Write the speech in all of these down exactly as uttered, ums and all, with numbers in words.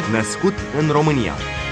Născut în România.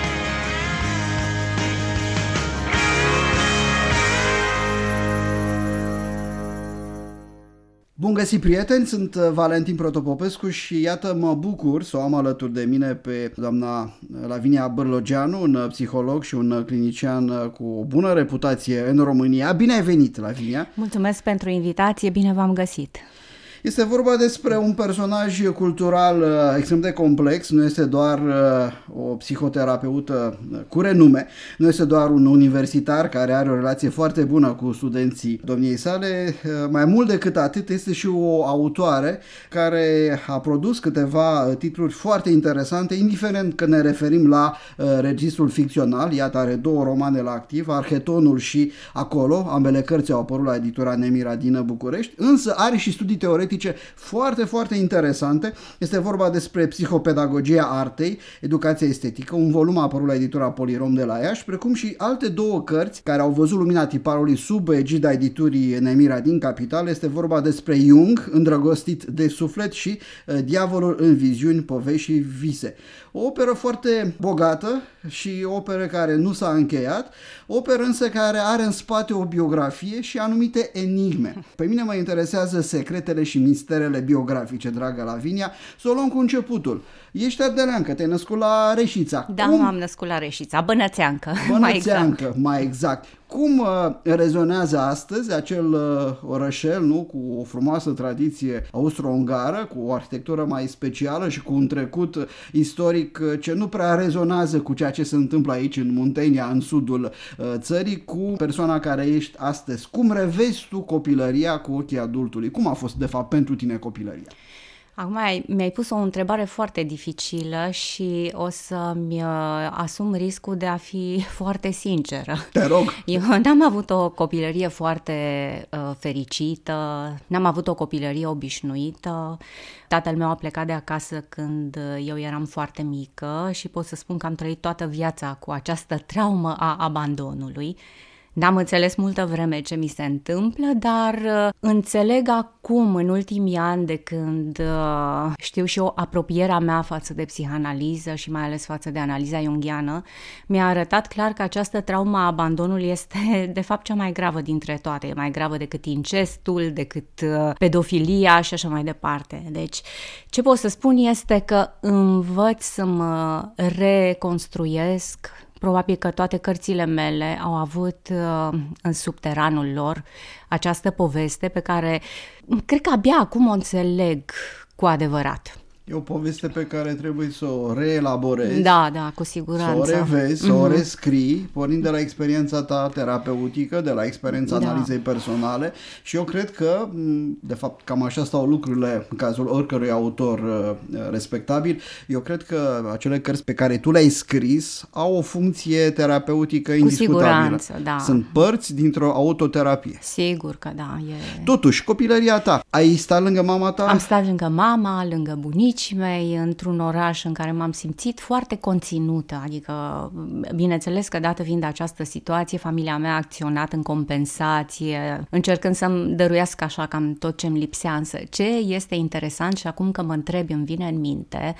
Bun găsit, prieteni, sunt Valentin Protopopescu și iată mă bucur să o am alături de mine pe doamna Lavinia Bârlogeanu, un psiholog și un clinician cu o bună reputație în România. Bine ai venit, Lavinia! Mulțumesc pentru invitație, bine v-am găsit! Este vorba despre un personaj cultural uh, extrem de complex, nu este doar uh, o psihoterapeută cu renume, nu este doar un universitar care are o relație foarte bună cu studenții domniei sale, uh, mai mult decât atât este și o autoare care a produs câteva titluri foarte interesante, indiferent că ne referim la uh, registrul ficțional. Iată, are două romane la activ, Arhetonul și Acolo, ambele cărți au apărut la editura Nemira din București, însă are și studii teoretice foarte, foarte interesante. Este vorba despre psihopedagogia artei, educația estetică, un volum a apărut la editura Polirom de la Iași, precum și alte două cărți care au văzut lumina tiparului sub egida editurii Nemira din Capital. Este vorba despre Jung, Îndrăgostit de suflet, și uh, Diavolul în viziuni, povești și vise. O operă foarte bogată și o operă care nu s-a încheiat, o operă însă care are în spate o biografie și anumite enigme. Pe mine mă interesează secretele și misterele biografice, dragă Lavinia. Să o luăm cu începutul. Ești ardeleancă, te-ai născut la Reșița. Da, Cum... m-am născut la Reșița, Bănățeancă. Bănățeancă, mai exact. mai exact. Cum uh, rezonează astăzi acel uh, orășel, nu, cu o frumoasă tradiție austro-ungară, cu o arhitectură mai specială și cu un trecut istoric uh, ce nu prea rezonează cu ceea ce se întâmplă aici în Muntenia, în sudul uh, țării, cu persoana care ești astăzi? Cum revezi tu copilăria cu ochii adultului? Cum a fost, de fapt, pentru tine copilăria? Acum mi-ai pus o întrebare foarte dificilă și o să-mi asum riscul de a fi foarte sinceră. Te rog! Eu n-am avut o copilărie foarte uh, fericită, n-am avut o copilărie obișnuită. Tatăl meu a plecat de acasă când eu eram foarte mică și pot să spun că am trăit toată viața cu această traumă a abandonului. N-am înțeles multă vreme ce mi se întâmplă, dar uh, înțeleg acum, în ultimii ani, de când uh, știu și o apropierea mea față de psihanaliză și mai ales față de analiza junghiană, mi-a arătat clar că această traumă a abandonului este, de fapt, cea mai gravă dintre toate. E mai gravă decât incestul, decât uh, pedofilia și așa mai departe. Deci, ce pot să spun este că învăț să mă reconstruiesc. Probabil că toate cărțile mele au avut uh, în subteranul lor această poveste pe care cred că abia acum o înțeleg cu adevărat. E o poveste pe care trebuie să o reelaborezi, da, da, cu siguranță. Să o revezi, să mm-hmm. o rescrii, pornind de la experiența ta terapeutică, de la experiența da. analizei personale, și eu cred că, de fapt, cam așa stau lucrurile în cazul oricărui autor uh, respectabil. Eu cred că acele cărți pe care tu le-ai scris au o funcție terapeutică cu indiscutabilă. Siguranță, da. Sunt părți dintr-o autoterapie. Sigur că da. E... Totuși, copilăria ta, ai stat lângă mama ta? Am stat lângă mama, lângă bunici mei, într-un oraș în care m-am simțit foarte conținută, adică, bineînțeles că dată fiind această situație, familia mea a acționat în compensație, încercând să-mi dăruiască așa cam tot ce-mi lipsea, însă ce este interesant și acum că mă întreb, îmi vine în minte,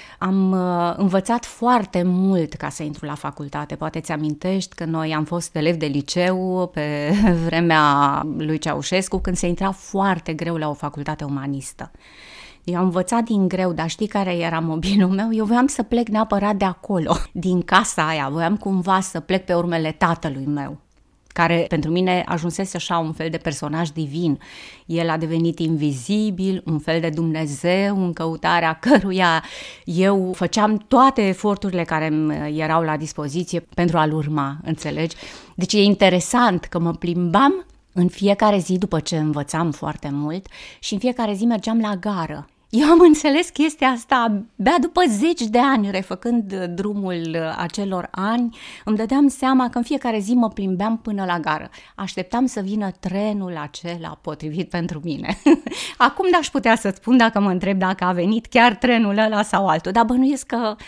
am uh, învățat foarte mult ca să intru la facultate. Poate ți amintești că noi am fost elevi de liceu pe vremea lui Ceaușescu, când se intra foarte greu la o facultate umanistă. Eu am învățat din greu, dar știi care era mobilul meu? Eu voiam să plec neapărat de acolo, din casa aia. Voiam cumva să plec pe urmele tatălui meu, care pentru mine ajunsese așa un fel de personaj divin. El a devenit invizibil, un fel de Dumnezeu în căutarea căruia eu făceam toate eforturile care îmi erau la dispoziție pentru a-l urma, înțelegi? Deci e interesant că mă plimbam în fiecare zi după ce învățam foarte mult și în fiecare zi mergeam la gară. Eu am înțeles chestia asta abia după zeci de ani, refăcând drumul acelor ani, îmi dădeam seama că în fiecare zi mă plimbeam până la gară. Așteptam să vină trenul acela potrivit pentru mine. Acum n-aș putea să-ți spun dacă mă întreb dacă a venit chiar trenul ăla sau altul, dar bănuiesc că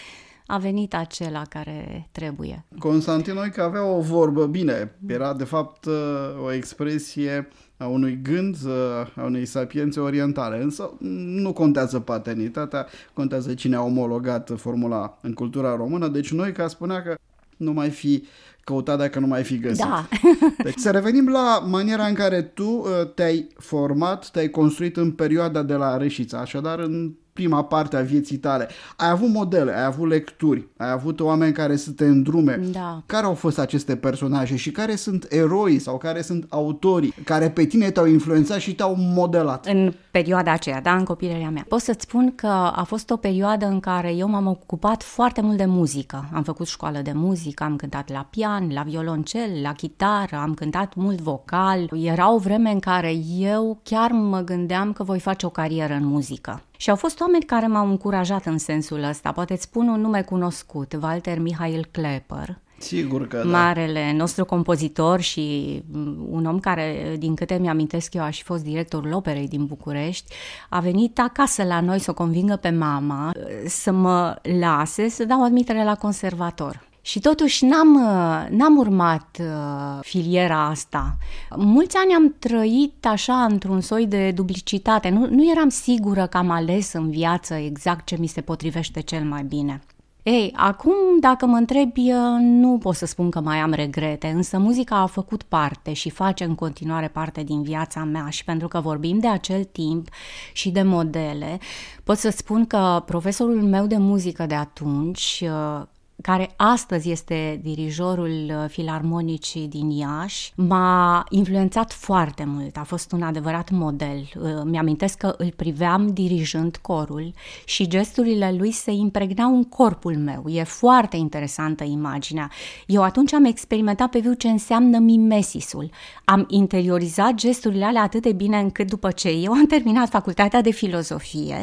a venit acela care trebuie. Constantinoica avea o vorbă, bine, era de fapt o expresie a unui gând, a unei sapiențe orientale, însă nu contează paternitatea, contează cine a omologat formula în cultura română, deci Noica spunea că nu mai fi căutat dacă nu mai fi găsit. Da. Deci să revenim la maniera în care tu te-ai format, te-ai construit în perioada de la Reșița, așadar în prima parte a vieții tale. Ai avut modele, ai avut lecturi, ai avut oameni care să te îndrume. Da. Care au fost aceste personaje și care sunt eroi sau care sunt autorii care pe tine te-au influențat și te-au modelat? În perioada aceea, da, în copilăria mea. Pot să-ți spun că a fost o perioadă în care eu m-am ocupat foarte mult de muzică. Am făcut școală de muzică, am cântat la pian, la violoncel, la chitară, am cântat mult vocal. Era o vreme în care eu chiar mă gândeam că voi face o carieră în muzică. Și au fost oameni care m-au încurajat în sensul ăsta. Poate îți spun un nume cunoscut, Walter Mihail Klepper. Sigur că da. Marele nostru compozitor și un om care, din câte mi-amintesc eu, a și fost directorul operei din București, a venit acasă la noi să o convingă pe mama să mă lase să dau admitere la conservator. Și totuși n-am, n-am urmat uh, filiera asta. Mulți ani am trăit așa într-un soi de duplicitate. Nu, nu eram sigură că am ales în viață exact ce mi se potrivește cel mai bine. Ei, acum dacă mă întrebi, nu pot să spun că mai am regrete, însă muzica a făcut parte și face în continuare parte din viața mea și pentru că vorbim de acel timp și de modele, pot să spun că profesorul meu de muzică de atunci, care astăzi este dirijorul filarmonicii din Iași, m-a influențat foarte mult, a fost un adevărat model. Mi-amintesc că îl priveam dirijând corul și gesturile lui se impregnau în corpul meu. E foarte interesantă imaginea. Eu atunci am experimentat pe viu ce înseamnă mimesisul. Am interiorizat gesturile alea atât de bine încât după ce eu am terminat facultatea de filozofie,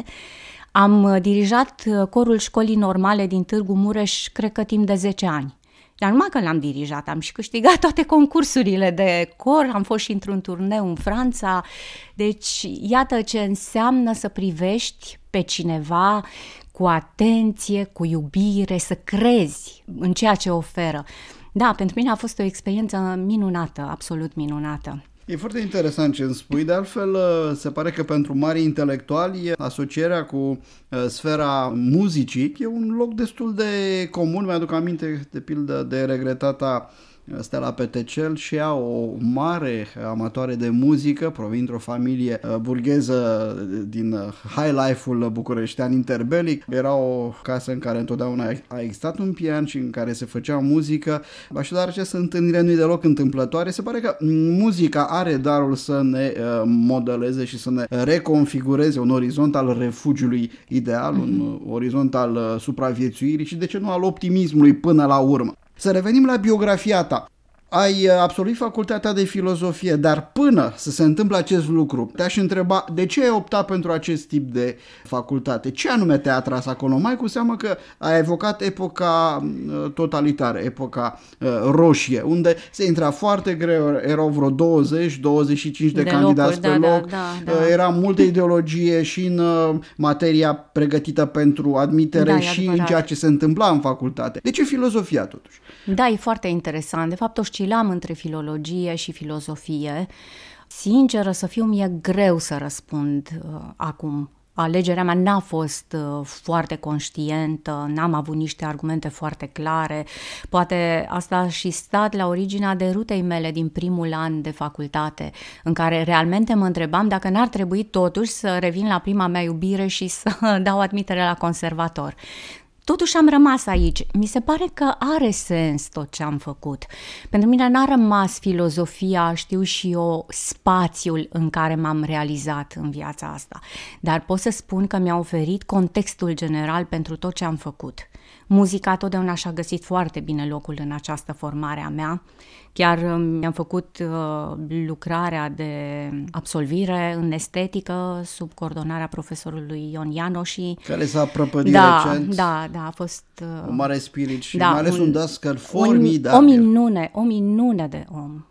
am dirijat corul școlii normale din Târgu Mureș, cred că timp de zece ani. Dar numai că l-am dirijat, am și câștigat toate concursurile de cor, am fost și într-un turneu în Franța. Deci, iată ce înseamnă să privești pe cineva cu atenție, cu iubire, să crezi în ceea ce oferă. Da, pentru mine a fost o experiență minunată, absolut minunată. E foarte interesant ce îmi spui, de altfel se pare că pentru mari intelectuali asocierea cu sfera muzicii e un loc destul de comun. Mi-aduc aminte de pildă de regretata Stella Petricel și ea, o mare amatoare de muzică, provenind dintr-o familie burgheză din high life-ul bucureștean interbelic. Era o casă în care întotdeauna a existat un pian și în care se făcea muzică. Așadar, această întâlnire nu e deloc întâmplătoare. Se pare că muzica are darul să ne modeleze și să ne reconfigureze un orizont al refugiului ideal, mm-hmm. un orizont al supraviețuirii și, de ce nu, al optimismului până la urmă. Să revenim la biografia ta. Ai absolvit facultatea de filozofie, dar până să se întâmple acest lucru, te-aș întreba de ce ai optat pentru acest tip de facultate? Ce anume te-a atras acolo? Mai cu seamă că ai evocat epoca totalitară, epoca uh, roșie, unde se intra foarte greu, erau vreo douăzeci douăzeci și cinci de, de candidați locuri, pe da, loc, da, da, da. Era multă ideologie și în uh, materia pregătită pentru admitere da, și în ceea ce se întâmpla în facultate. De ce filozofia totuși? Da, e foarte interesant. De fapt, oscilam între filologie și filozofie. Sinceră să fiu, mi-e greu să răspund uh, acum. Alegerea mea n-a fost uh, foarte conștientă, n-am avut niște argumente foarte clare. Poate asta a și stat la originea derutei mele din primul an de facultate, în care realmente mă întrebam dacă n-ar trebui totuși să revin la prima mea iubire și să dau admitere la conservator. Totuși am rămas aici. Mi se pare că are sens tot ce am făcut. Pentru mine n-a rămas filozofia, știu și eu, spațiul în care m-am realizat în viața asta. Dar pot să spun că mi-a oferit contextul general pentru tot ce am făcut. Muzica totdeauna și-a găsit foarte bine locul în această formare a mea. Chiar mi-am făcut uh, lucrarea de absolvire în estetică sub coordonarea profesorului Ion Ianoși. Care s-a prăpădit da, recent. Da, da, a fost... Uh, un mare spirit și da, mai ales un, un dascăl formidabil. formidabil. O minune, o minune de om.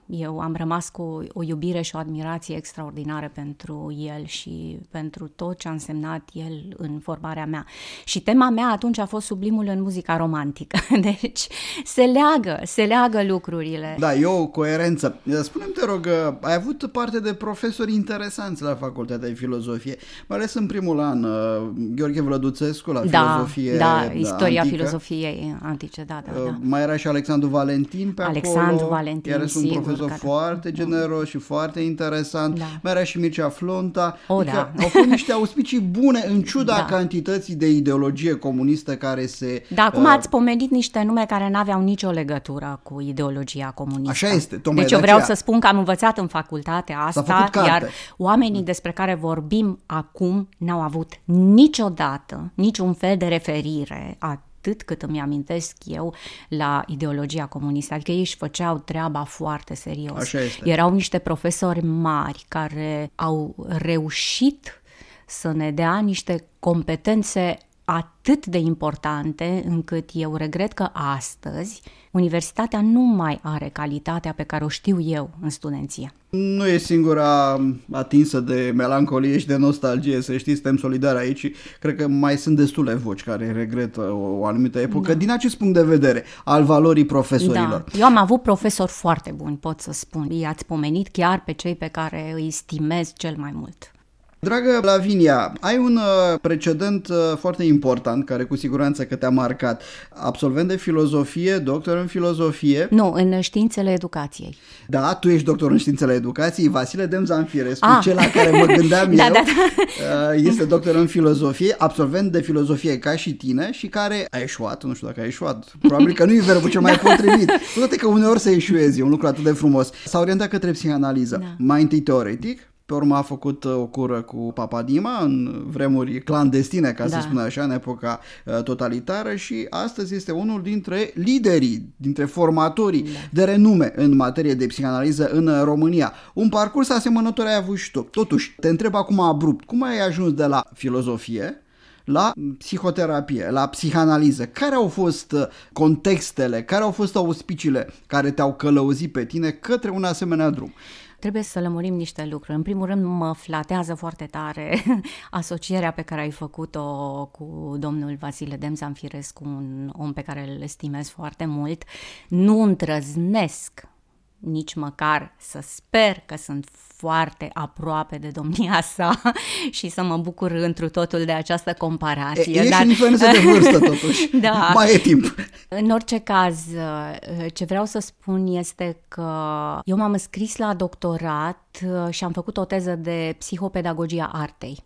eu am rămas cu o iubire și o admirație extraordinară pentru el și pentru tot ce a însemnat el în formarea mea. Și tema mea atunci a fost sublimul în muzica romantică. Deci se leagă, se leagă lucrurile. Da, e o coerență. Spune-mi, te rog, ai avut parte de profesori interesanți la Facultatea de Filozofie, mai ales în primul an, Gheorghe Vlăduțescu la da, filozofie da, da, istoria antică. Filozofiei antice, da, da, da. Mai era și Alexandru Valentin pe Alexandru acolo. Valentin, iar sunt un sigur, profesor care... foarte generos și foarte interesant. Da. Mai era și Mircea Flonta. O, adică da. au fost niște auspicii bune în ciuda Da. cantității de ideologie comunistă care se... Da, acum uh, ați pomenit niște nume care n-aveau nicio legătură cu ideologia comunistă. Așa este, tocmai Deci eu de vreau aceea. să spun că am învățat în facultatea S-a asta, făcut carte. iar oamenii despre care vorbim acum n-au avut niciodată niciun fel de referire a atât cât îmi amintesc eu la ideologia comunistă. Adică ei își făceau treaba foarte serios. Așa este. Erau niște profesori mari care au reușit să ne dea niște competențe atât de importante încât eu regret că astăzi universitatea nu mai are calitatea pe care o știu eu în studenție. Nu e singura atinsă de melancolie și de nostalgie, să știți, suntem solidari aici și cred că mai sunt destule voci care regretă o, o anumită epocă, da. Din acest punct de vedere, al valorii profesorilor. Da. Eu am avut profesori foarte buni, pot să spun. I-ați pomenit chiar pe cei pe care îi stimez cel mai mult. Dragă Lavinia, ai un uh, precedent uh, foarte important, care cu siguranță că te-a marcat. Absolvent de filozofie, doctor în filozofie. Nu, în științele educației. Da, tu ești doctor în științele educației. Vasile Demzanfirescu, ah. cel la care mă gândeam da, eu, da, da. Uh, este doctor în filozofie, absolvent de filozofie ca și tine și care a eșuat, nu știu dacă a eșuat, probabil că nu e verbul cel mai potrivit, cu toate că uneori să eșuezi, e un lucru atât de frumos. S-a orientat către psihanaliză, da. Mai întâi teoretic, pe urmă a făcut o cură cu Papadima în vremuri clandestine, ca da. Să spun așa, în epoca totalitară și astăzi este unul dintre liderii, dintre formatorii da. De renume în materie de psihanaliză în România. Un parcurs asemănător ai avut și tu. Totuși, te întreb acum abrupt, cum ai ajuns de la filozofie la psihoterapie, la psihanaliză? Care au fost contextele, care au fost auspiciile care te-au călăuzit pe tine către un asemenea drum? Trebuie să lămurim niște lucruri. În primul rând, mă flatează foarte tare asocierea pe care ai făcut-o cu domnul Vasile Demzanfirescu, un om pe care îl estimez foarte mult. Nu îndrăznesc nici măcar să sper că sunt foarte aproape de domnia sa și să mă bucur întru totul de această comparație. E, e dar... și diferență de vârstă, totuși. Da. Mai e timp. În orice caz, ce vreau să spun este că eu m-am înscris la doctorat și am făcut o teză de psihopedagogia artei.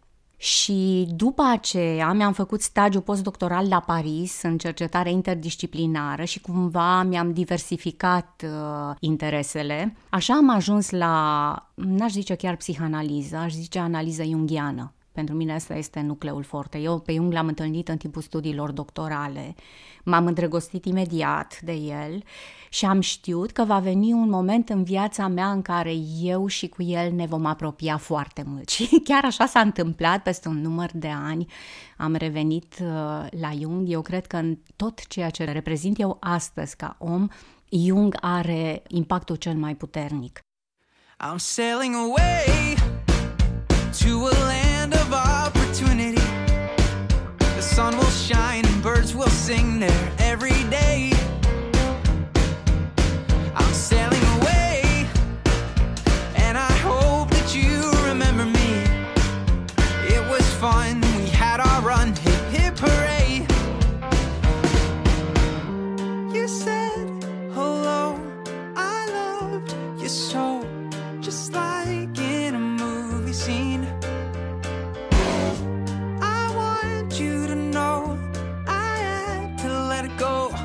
Și după aceea mi-am făcut stagiu postdoctoral la Paris în cercetare interdisciplinară și cumva mi-am diversificat uh, interesele. Așa am ajuns la, n-aș zice chiar psihanaliză, aș zice analiză junghiană. Pentru mine asta este nucleul forte. Eu pe Jung l-am întâlnit în timpul studiilor doctorale, m-am îndrăgostit imediat de el și am știut că va veni un moment în viața mea în care eu și cu el ne vom apropia foarte mult. Și chiar așa s-a întâmplat, peste un număr de ani am revenit uh, la Jung. Eu cred că în tot ceea ce reprezint eu astăzi ca om, Jung are impactul cel mai puternic. I'm sailing away to a land of opportunity. The sun will shine and birds will sing there every day. I'm sailing away and I hope that you remember me. It was fun, we had our run, hip hip hooray. You said hello, I loved you so, just like in a movie scene. I want you to know I had to let it go.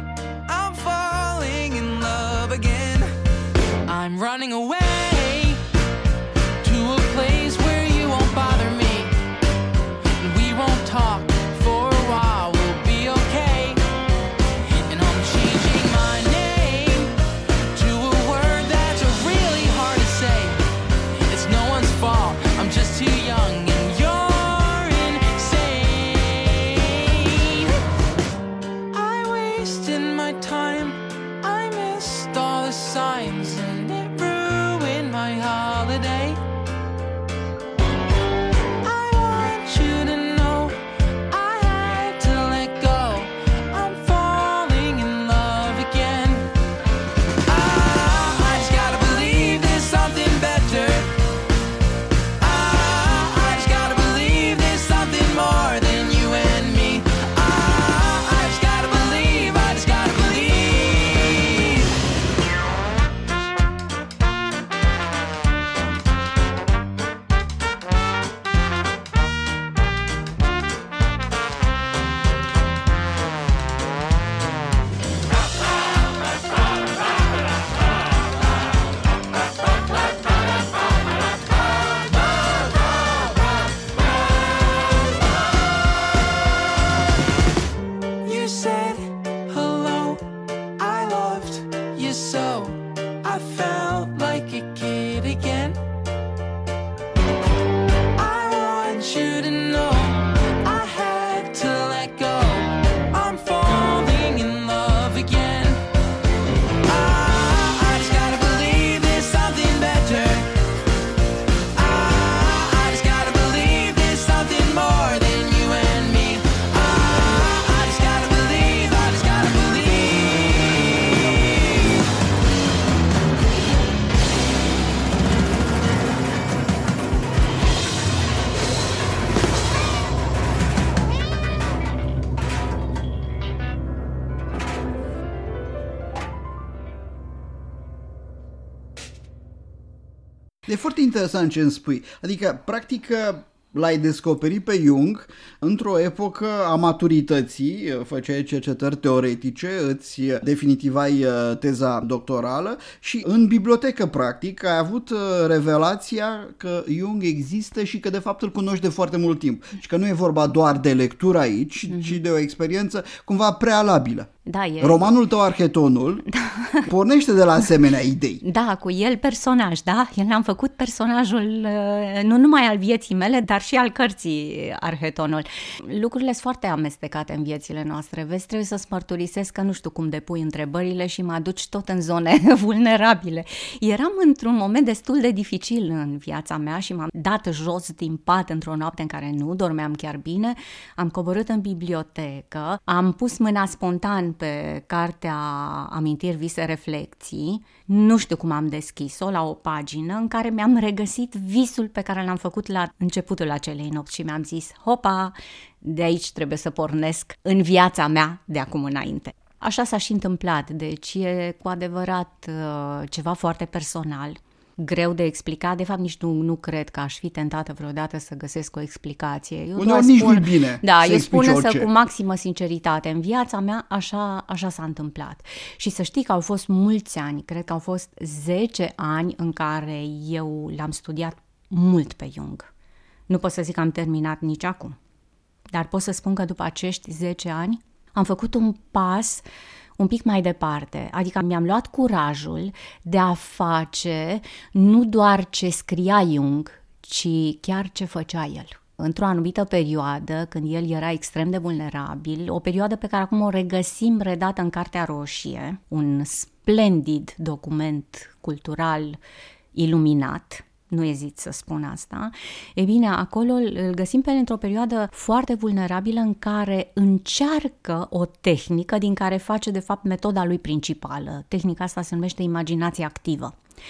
foarte interesant ce îmi spui. Adică, practic, l-ai descoperit pe Jung într-o epocă a maturității, făceai cercetări teoretice, îți definitivai teza doctorală și în bibliotecă, practic, ai avut revelația că Jung există și că de fapt îl cunoști de foarte mult timp și că nu e vorba doar de lectură aici, mm-hmm. ci de o experiență cumva prealabilă. Da, e... Romanul tău, Arhetonul, pornește de la asemenea idei. Da, cu el personaj, da? El am făcut personajul nu numai al vieții mele, dar și al cărții Arhetonul. Lucrurile sunt foarte amestecate în viețile noastre. Vezi, trebuie să-ți mărturisesc că nu știu cum depui întrebările și mă aduci tot în zone vulnerabile. Eram într-un moment destul de dificil în viața mea și m-am dat jos din pat într-o noapte în care nu dormeam chiar bine. Am coborât în bibliotecă, am pus mâna spontan pe cartea Amintiri, vise, reflecții. Nu știu cum am deschis-o, la o pagină în care mi-am regăsit visul pe care l-am făcut la începutul acelei nopți și mi-am zis, hopa, de aici trebuie să pornesc în viața mea de acum înainte. Așa s-a și întâmplat, deci e cu adevărat ceva foarte personal. Greu de explicat, de fapt nici nu, nu cred că aș fi tentată vreodată să găsesc o explicație. Eu doar nici nu-i bine. Da, să eu spun orice. Să cu maximă sinceritate. În viața mea așa, așa s-a întâmplat. Și să știi că au fost mulți ani, cred că au fost zece ani în care eu l-am studiat mult pe Jung. Nu pot să zic că am terminat nici acum. Dar pot să spun că după acești zece ani am făcut un pas un pic mai departe, adică mi-am luat curajul de a face nu doar ce scria Jung, ci chiar ce făcea el. Într-o anumită perioadă, când el era extrem de vulnerabil, o perioadă pe care acum o regăsim redată în Cartea Roșie, un splendid document cultural iluminat, nu ezit să spun asta, e bine, acolo îl găsim pe el într-o perioadă foarte vulnerabilă în care încearcă o tehnică din care face de fapt metoda lui principală. Tehnica asta se numește imaginație activă.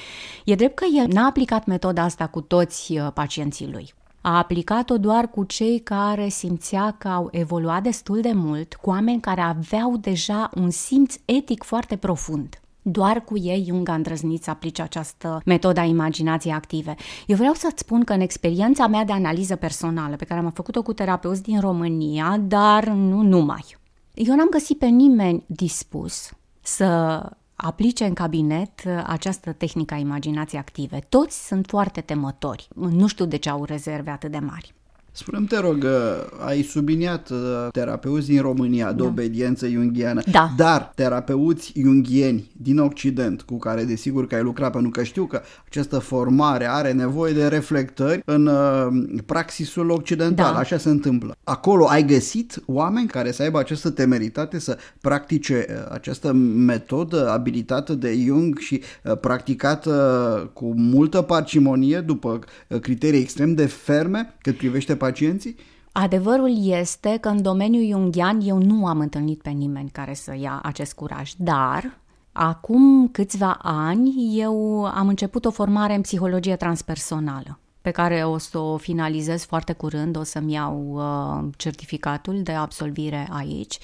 E drept că el n-a aplicat metoda asta cu toți pacienții lui. A aplicat-o doar cu cei care simțea că au evoluat destul de mult, cu oameni care aveau deja un simț etic foarte profund. Doar cu ei Jung a îndrăznit să aplice această metodă a imaginației active. Eu vreau să-ți spun că în experiența mea de analiză personală, pe care am făcut-o cu terapeuți din România, dar nu numai, eu n-am găsit pe nimeni dispus să aplice în cabinet această tehnică a imaginației active. Toți sunt foarte temători. Nu știu de ce au rezerve atât de mari. Spune-mi, te rog, ai subliniat terapeuți din România de da. obediență junghiană, da. dar terapeuți junghieni din Occident, cu care desigur că ai lucrat, pentru că știu că această formare are nevoie de reflectări în uh, praxisul occidental, da. așa se întâmplă. Acolo ai găsit oameni care să aibă această temeritate să practice uh, această metodă abilitată de Jung și uh, practicată uh, cu multă parcimonie după uh, criterii extrem de ferme cât privește pacienții? Adevărul este că în domeniul junghian eu nu am întâlnit pe nimeni care să ia acest curaj, dar acum câțiva ani eu am început o formare în psihologie transpersonală, pe care o să o finalizez foarte curând, o să-mi iau uh, certificatul de absolvire aici,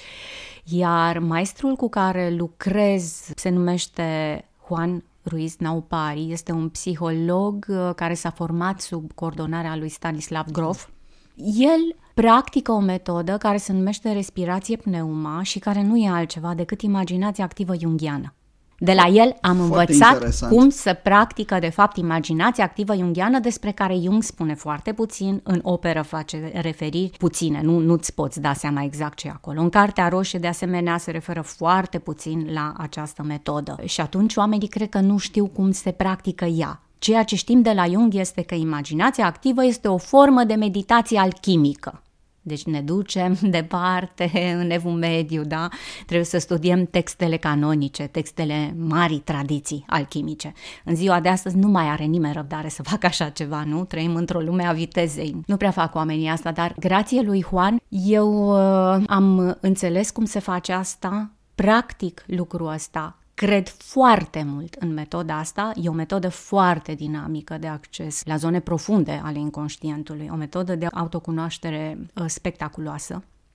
iar maestrul cu care lucrez se numește Juan Ruiz Naupari, este un psiholog care s-a format sub coordonarea lui Stanislav Grof. El practică o metodă care se numește respirație pneuma și care nu e altceva decât imaginația activă junghiană. De la el am Foarte învățat interesant. cum să practică de fapt imaginația activă junghiană, despre care Jung spune foarte puțin, în operă face referiri puține, nu, nu-ți poți da seama exact ce e acolo. În Cartea Roșie de asemenea se referă foarte puțin la această metodă și atunci oamenii cred că nu știu cum se practică ea. Ceea ce știm de la Jung este că imaginația activă este o formă de meditație alchimică. Deci ne ducem departe în Evul Mediu, da? Trebuie să studiem textele canonice, textele marii tradiții alchimice. În ziua de astăzi nu mai are nimeni răbdare să facă așa ceva, nu? Trăim într-o lume a vitezei. Nu prea fac oamenii asta, dar grație lui Juan eu uh, am înțeles cum se face asta, practic lucrul ăsta. Cred foarte mult în metoda asta, e o metodă foarte dinamică de acces la zone profunde ale inconștientului, o metodă de autocunoaștere spectaculoasă.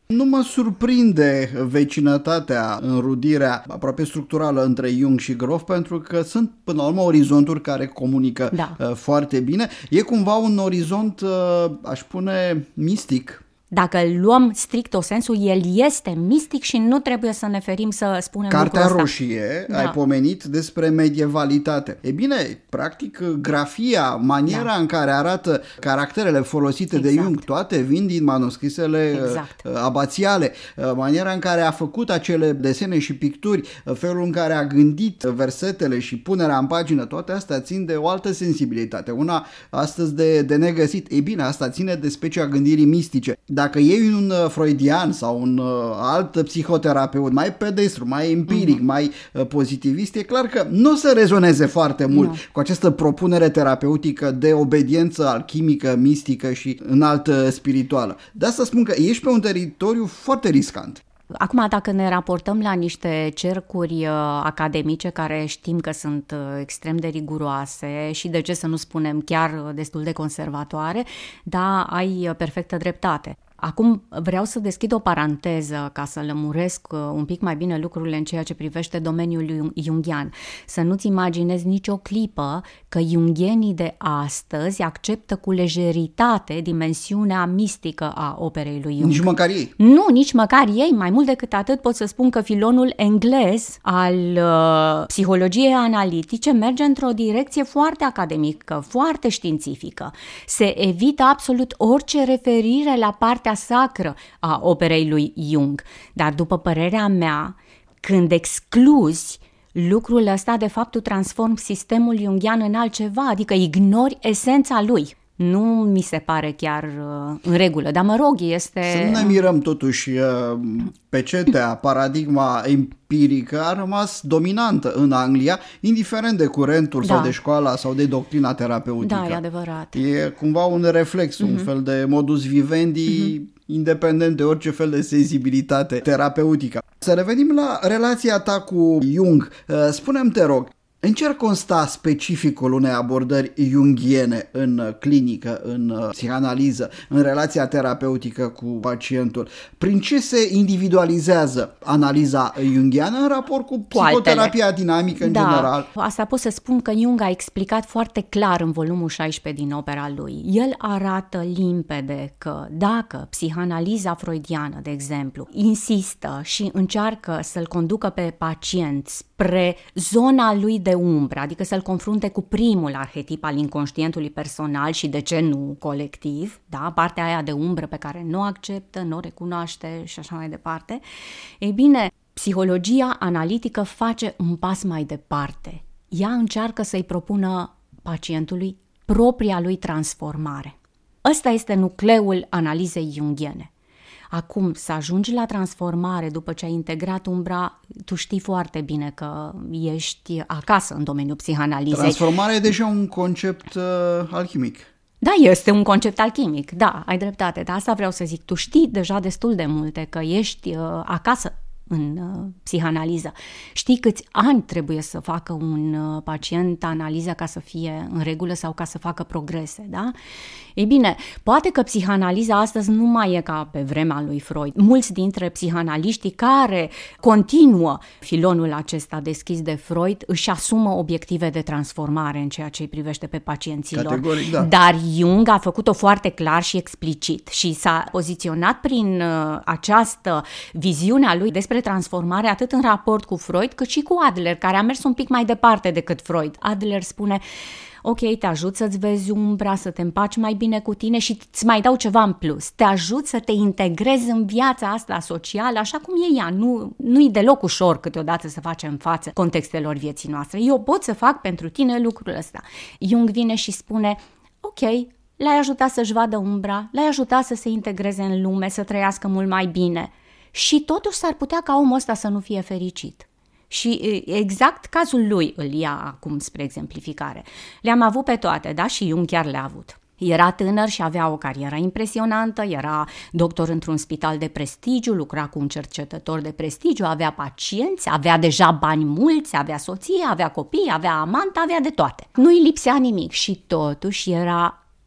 Nu mă surprinde vecinătatea, înrudirea aproape structurală între Jung și Grof, pentru că sunt până la urmă orizonturi care comunică da. foarte bine. E cumva un orizont, aș spune, mistic. Dacă îl luăm stricto sensul, el este mistic și nu trebuie să ne ferim să spunem Cartea lucrul ăsta. roșie, da. ai pomenit despre medievalitate. E bine, practic, grafia, maniera da. în care arată caracterele folosite exact. de Jung, toate vin din manuscrisele exact. abațiale. Maniera în care a făcut acele desene și picturi, felul în care a gândit versetele și punerea în pagină, toate astea țin de o altă sensibilitate. Una astăzi de, de negăsit. E bine, asta ține de specia gândirii mistice. Dacă iei un freudian sau un alt psihoterapeut mai pedestru, mai empiric, uh-huh. mai pozitivist, e clar că nu o să rezoneze foarte mult no. cu această propunere terapeutică de obediență alchimică, mistică și înaltă spirituală. De asta spun că ești pe un teritoriu foarte riscant. Acum, dacă ne raportăm la niște cercuri uh, academice care știm că sunt uh, extrem de riguroase și, de ce să nu spunem, chiar uh, destul de conservatoare, da, ai uh, perfectă dreptate. Acum vreau să deschid o paranteză ca să lămuresc un pic mai bine lucrurile în ceea ce privește domeniul jungian. Să nu-ți imaginezi nicio clipă că junghienii de astăzi acceptă cu lejeritate dimensiunea mistică a operei lui Jung. Nici măcar ei. Nu, nici măcar ei. Mai mult decât atât pot să spun că filonul englez al uh, psihologiei analitice merge într-o direcție foarte academică, foarte științifică. Se evită absolut orice referire la partea sacră a operei lui Jung. Dar după părerea mea, când excluzi lucrul ăsta, de fapt tu transformi sistemul jungian în altceva, adică ignori esența lui. Nu mi se pare chiar uh, în regulă, dar mă rog, este... Să nu ne mirăm totuși, uh, pecetea, paradigma empirică a rămas dominantă în Anglia, indiferent de curentul da. sau de școala sau de doctrina terapeutică. Da, e adevărat. E cumva un reflex, uh-huh. un fel de modus vivendi uh-huh. independent de orice fel de sensibilitate terapeutică. Să revenim la relația ta cu Jung. Uh, spune-mi, te rog, în ce ar consta specificul unei abordări junghiene în clinică, în psihanaliză, în relația terapeutică cu pacientul? Prin ce se individualizează analiza junghiană în raport cu psihoterapia cu dinamică în da, general? Asta pot să spun că Jung a explicat foarte clar în volumul șaisprezece din opera lui. El arată limpede că dacă psihanaliza freudiană, de exemplu, insistă și încearcă să-l conducă pe pacient spre zona lui de umbră, adică să-l confrunte cu primul arhetip al inconștientului personal și, de ce nu, colectiv, da? Partea aia de umbră pe care nu o acceptă, nu o recunoaște și așa mai departe, ei bine, psihologia analitică face un pas mai departe. Ea încearcă să-i propună pacientului propria lui transformare. Ăsta este nucleul analizei junghiene. Acum, să ajungi la transformare după ce ai integrat umbra, tu știi foarte bine că ești acasă în domeniul psihanalizei. Transformarea e deja un concept uh, alchimic. Da, este un concept alchimic, da, ai dreptate, dar asta vreau să zic. Tu știi deja destul de multe că ești uh, acasă în uh, psihanaliză. Știi câți ani trebuie să facă un uh, pacient analiza ca să fie în regulă sau ca să facă progrese, da? Ei bine, poate că psihanaliza astăzi nu mai e ca pe vremea lui Freud. Mulți dintre psihanaliștii care continuă filonul acesta deschis de Freud își asumă obiective de transformare în ceea ce îi privește pe pacienții lor. Categoric, da. Dar Jung a făcut-o foarte clar și explicit și s-a poziționat prin uh, această viziune a lui despre transformare atât în raport cu Freud cât și cu Adler, care a mers un pic mai departe decât Freud. Adler spune: ok, te ajut să-ți vezi umbra, să te împaci mai bine cu tine și îți mai dau ceva în plus. Te ajut să te integrezi în viața asta socială, așa cum e ea. Nu, nu-i deloc ușor câteodată să facem față contextelor vieții noastre. Eu pot să fac pentru tine lucrul ăsta. Jung vine și spune: ok, l-ai ajutat să-și vadă umbra, l-ai ajutat să se integreze în lume, să trăiască mult mai bine. Și totuși s-ar putea ca omul ăsta să nu fie fericit. Și exact cazul lui îl ia acum spre exemplificare. Le-am avut pe toate, da? Și Jung chiar le-a avut. Era tânăr și avea o carieră impresionantă, era doctor într-un spital de prestigiu, lucra cu un cercetător de prestigiu, avea pacienți, avea deja bani mulți, avea soție, avea copii, avea amant, avea de toate. Nu-i lipsea nimic și totuși era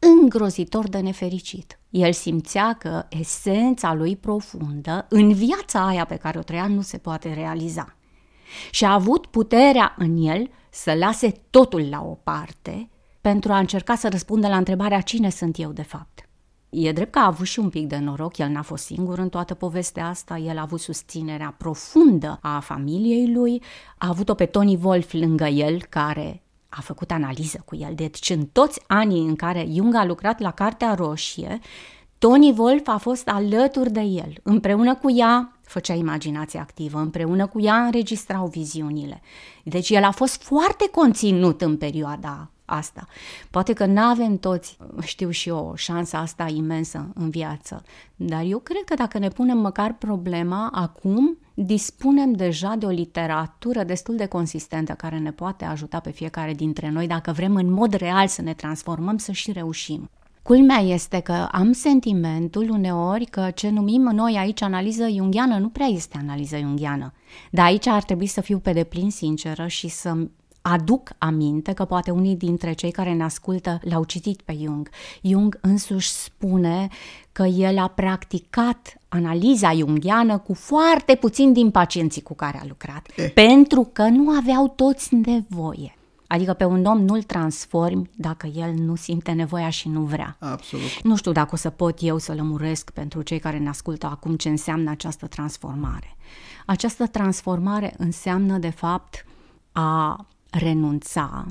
îngrozitor de nefericit. El simțea că esența lui profundă în viața aia pe care o trăia nu se poate realiza. Și a avut puterea în el să lase totul la o parte pentru a încerca să răspundă la întrebarea cine sunt eu de fapt. E drept că a avut și un pic de noroc, el n-a fost singur în toată povestea asta, el a avut susținerea profundă a familiei lui, a avut-o pe Toni Wolff lângă el, care a făcut analiză cu el. Deci în toți anii în care Jung a lucrat la Cartea Roșie, Toni Wolff a fost alături de el. Împreună cu ea făcea imaginație activă, împreună cu ea înregistrau viziunile. Deci el a fost foarte conținut în perioada asta. Poate că n-avem toți, știu și eu, șansa asta imensă în viață, dar eu cred că dacă ne punem măcar problema, acum dispunem deja de o literatură destul de consistentă care ne poate ajuta pe fiecare dintre noi, dacă vrem în mod real să ne transformăm, să și reușim. Culmea este că am sentimentul uneori că ce numim noi aici analiză junghiană nu prea este analiză junghiană, dar aici ar trebui să fiu pe deplin sinceră și să aduc aminte că poate unii dintre cei care ne ascultă l-au citit pe Jung. Jung însuși spune că el a practicat analiza junghiană cu foarte puțin din pacienții cu care a lucrat, eh. pentru că nu aveau toți nevoie. Adică pe un om nu-l transformi dacă el nu simte nevoia și nu vrea. Absolut. Nu știu dacă o să pot eu să lămuresc pentru cei care ne ascultă acum ce înseamnă această transformare. Această transformare înseamnă, de fapt, a renunța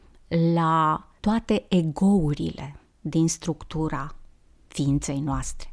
la toate egourile din structura ființei noastre.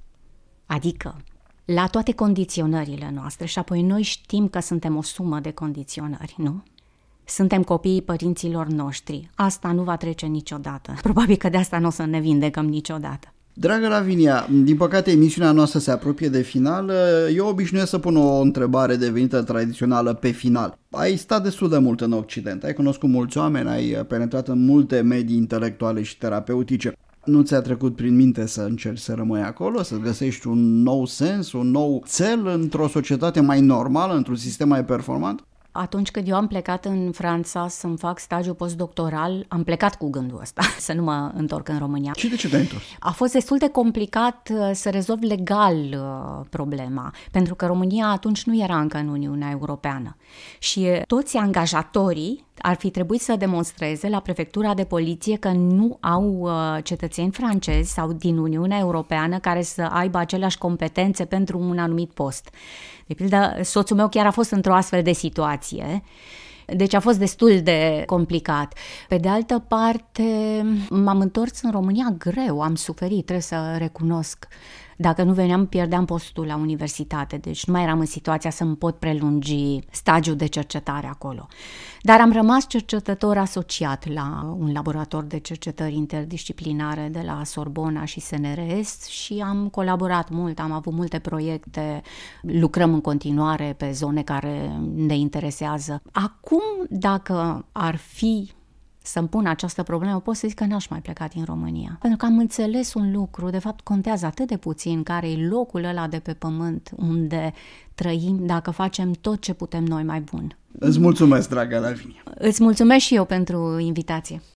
Adică la toate condiționările noastre și apoi noi știm că suntem o sumă de condiționări, nu? Suntem copiii părinților noștri. Asta nu va trece niciodată. Probabil că de asta nu o să ne vindecăm niciodată. Dragă Lavinia, din păcate emisiunea noastră se apropie de final. Eu obișnuiesc să pun o întrebare devenită tradițională pe final. Ai stat destul de mult în Occident, ai cunoscut mulți oameni, ai penetrat în multe medii intelectuale și terapeutice. Nu ți-a trecut prin minte să încerci să rămâi acolo, să găsești un nou sens, un nou cel într-o societate mai normală, într-un sistem mai performant? Atunci când eu am plecat în Franța să-mi fac stagiu postdoctoral, am plecat cu gândul ăsta, să nu mă întorc în România. Și de ce te-ai întors? A fost destul de complicat să rezolv legal problema, pentru că România atunci nu era încă în Uniunea Europeană. Și toți angajatorii ar fi trebuit să demonstreze la prefectura de poliție că nu au cetățeni francezi sau din Uniunea Europeană care să aibă aceleași competențe pentru un anumit post. De pildă, soțul meu chiar a fost într-o astfel de situație, deci a fost destul de complicat. Pe de altă parte, m-am întors în România greu, am suferit, trebuie să recunosc. Dacă nu veneam, pierdeam postul la universitate, deci nu mai eram în situația să-mi pot prelungi stagiul de cercetare acolo. Dar am rămas cercetător asociat la un laborator de cercetări interdisciplinare de la Sorbona și S N R S și am colaborat mult, am avut multe proiecte, lucrăm în continuare pe zone care ne interesează. Acum, dacă ar fi să-mi pun această problemă, pot să zic că n-aș mai pleca din România. Pentru că am înțeles un lucru, de fapt contează atât de puțin care e locul ăla de pe pământ unde trăim dacă facem tot ce putem noi mai bun. Îți mulțumesc, dragă Lavinia. Îți mulțumesc și eu pentru invitație.